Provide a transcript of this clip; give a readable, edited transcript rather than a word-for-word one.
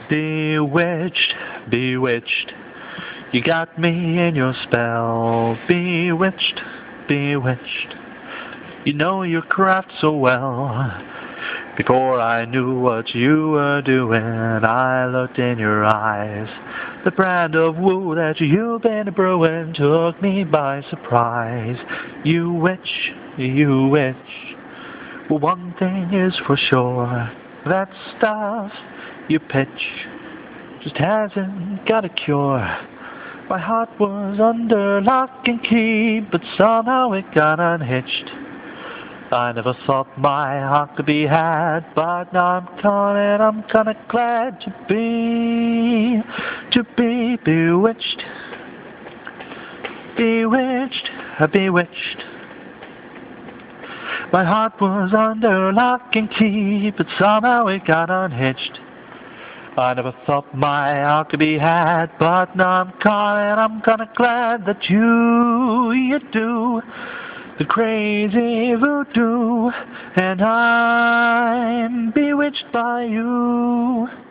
Bewitched, bewitched, you got me in your spell. Bewitched, bewitched, you know your craft so well. Before I knew what you were doing, I looked in your eyes. The brand of woo that you've been brewing took me by surprise. You witch, you witch. Well, one thing is for sure, that stuff you pitch just hasn't got a cure. My heart was under lock and key, but somehow it got unhitched. I never thought my heart could be had, but now I'm kinda glad to be bewitched, bewitched, bewitched. My heart was under lock and key, but somehow it got unhitched. I never thought my heart could be had, but now I'm kinda glad that you do the crazy voodoo, and I'm bewitched by you.